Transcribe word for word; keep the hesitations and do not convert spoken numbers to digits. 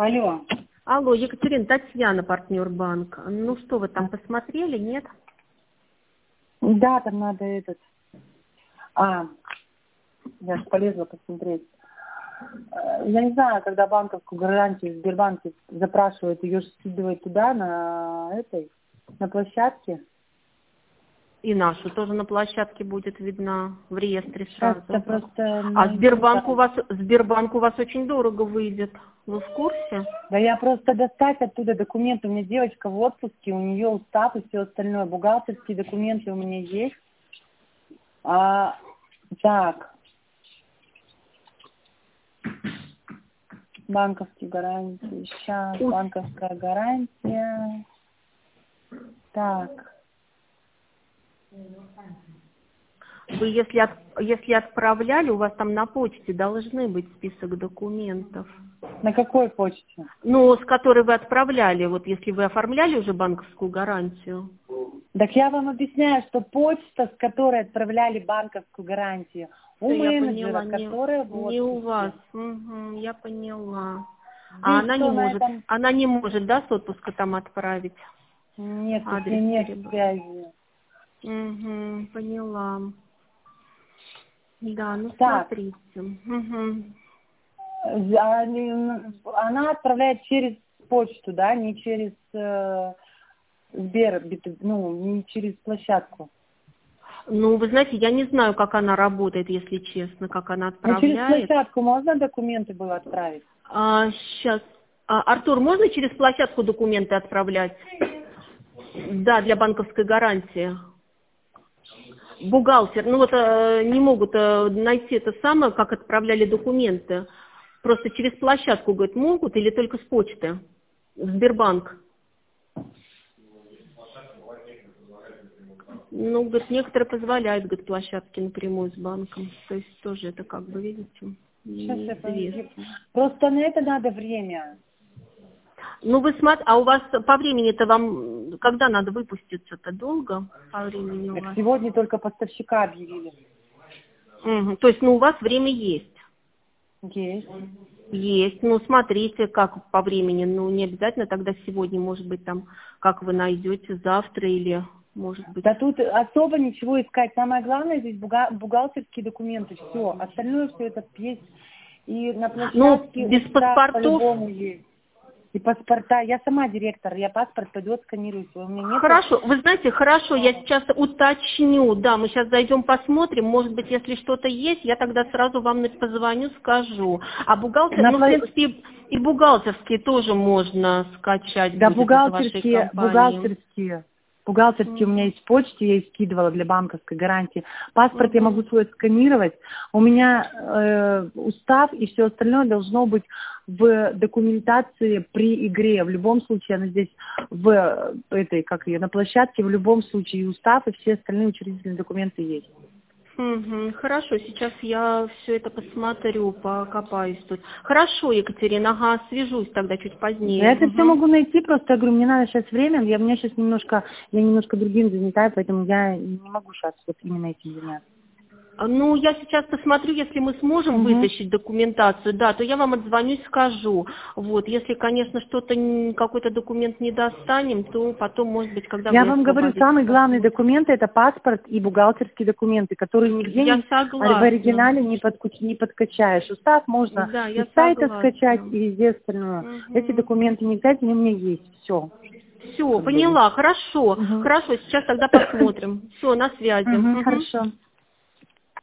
Алло. Алло, Екатерина, Татьяна, партнер банка. Ну что, вы там посмотрели, нет? Да, там надо этот... А, я же полезла посмотреть. Я не знаю, когда банковскую гарантию в Сбербанке запрашивают, ее же скидывают туда, на этой, на площадке. И нашу тоже на площадке будет видна в реестре сразу. Это просто... А Сбербанк у вас, Сбербанк у вас очень дорого выйдет. Вы в курсе? Да я просто достать оттуда документы. У меня девочка в отпуске, у нее устав и все остальное. Бухгалтерские документы у меня есть. А, так. Банковские гарантии. Сейчас, банковская гарантия. Так. Вы если, от, если отправляли, у вас там на почте должны быть список документов. На какой почте? Ну, с которой вы отправляли, вот если вы оформляли уже банковскую гарантию. Так я вам объясняю, что почта, с которой отправляли банковскую гарантию, у Все, менеджера, поняла, которая не, в не у отпуске. вас. Угу, я поняла. Здесь А она не что на может, этом? она не может, да, с отпуска там отправить? Нет, тут Адрес нет перебор. связи. Угу, поняла. Да, ну Так. смотрите. Угу. Она отправляет через почту, да, не через э, Сбер, ну, не через площадку. Ну, вы знаете, я не знаю, как она работает, если честно, как она Ну, через отправляет. площадку можно документы было отправить? А, сейчас. А, Артур, можно через площадку документы отправлять? Да, для банковской гарантии. Бухгалтер, ну вот э, не могут э, найти это самое, как отправляли документы. Просто через площадку, говорит, могут или только с почты? В Сбербанк. Ну, говорит, некоторые позволяют, говорит, площадки напрямую с банком. То есть тоже это как бы, видите, Сейчас я неизвестно. Просто на это надо время. Ну, вы смотрите, а у вас по времени-то вам, когда надо выпуститься-то? Долго по времени у Так вас? сегодня только поставщика объявили. Угу. То есть, ну, у вас время есть? Есть. Есть. Ну, смотрите, как по времени. Ну, не обязательно тогда сегодня, может быть, там, как вы найдете, завтра или, может быть... Да тут особо ничего искать. Самое главное здесь буга- бухгалтерские документы. Все. Остальное все это есть. И на Ну, площадке без устав паспортов... по-любому есть. И паспорта. Я сама директор. Я паспорт пойду отсканирую. У меня нет... Хорошо, вы знаете, хорошо, я сейчас уточню, да, мы сейчас зайдем посмотрим, может быть, если что-то есть, я тогда сразу вам позвоню, скажу. А бухгалтер, На ну, в пла- принципе, и бухгалтерские тоже можно скачать Да, будет из вашей бухгалтерские, компании. бухгалтерские. Бухгалтерские у меня есть в почте, я их скидывала для банковской гарантии. Паспорт я Угу. могу свой сканировать. У меня э, устав и все остальное должно быть в документации при игре. В любом случае, она здесь в этой, как ее, на площадке, в любом случае и устав, и все остальные учредительные документы есть. Угу. Хорошо, сейчас я все это посмотрю, покопаюсь тут. Хорошо, Екатерина, ага, свяжусь тогда чуть позднее. Я это все Угу. могу найти, просто я говорю, мне надо сейчас время, я, у меня сейчас немножко, я немножко другим занята, поэтому я не могу сейчас вот именно этим заняться. Ну, я сейчас посмотрю, если мы сможем Угу. вытащить документацию, да, то я вам отзвонюсь, скажу. Вот, если, конечно, что-то, н- какой-то документ не достанем, то потом, может быть, когда Я вы вам говорю, освободитесь, самые главные посмотрим. документы это паспорт и бухгалтерские документы, которые нигде Я не, а в согласна. оригинале не, подку- не подкачаешь. Устав можно Да, из я сайта скачать согласна. и везде остальное. Эти Угу. документы не взять, они у меня есть. Все. Все, Как бы. поняла, хорошо. Угу. Хорошо, сейчас тогда посмотрим. Все, на связи. Угу, Угу. хорошо.